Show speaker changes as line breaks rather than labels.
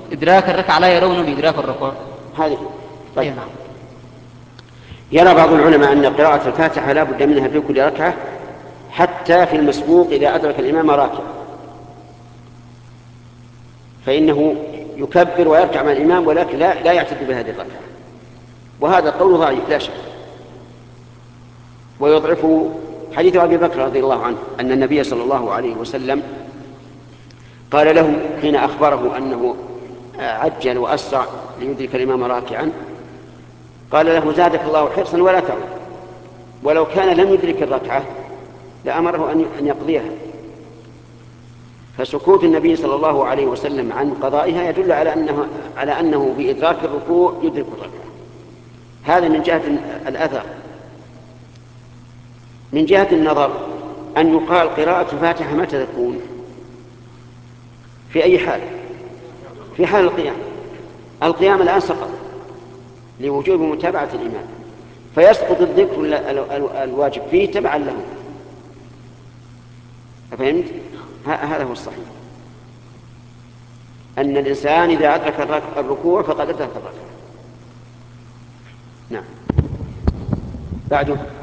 إدراك الركعة لا يرون بإدراك الركوع.
هذه طيب.
نعم.
يرى بعض العلماء أن قراءة الفاتحة لا بد منها في كل ركعة، حتى في المسبوق إذا أدرك الإمام راكع فإنه يكبر ويركع مع الإمام، ولكن لا يعتد بهذه الركعة، وهذا القول ضعيف لا شك. ويضعفه حديث أبي بكر رضي الله عنه أن النبي صلى الله عليه وسلم قال له حين أخبره أنه عجل وأسرع ليدرك الإمام راكعا، قال له زادك الله حرصا ولا تعود، ولو كان لم يدرك الركعة لأمره أن يقضيها. فسكوت النبي صلى الله عليه وسلم عن قضائها يدل على أنه بإدراك الركوع يدرك الركعة. هذا من جهة الأثر. من جهة النظر أن يقال قراءة الفاتحة متى تكون؟ في أي حال؟ في حال القيام. القيام الآن سقط لوجوب متابعة الإمام، فيسقط الذكر الواجب فيه تبعا له. فهمت؟ هذا هو الصحيح، أن الإنسان إذا أدرك الركوع فقد أدرك الركعة. نعم. بعده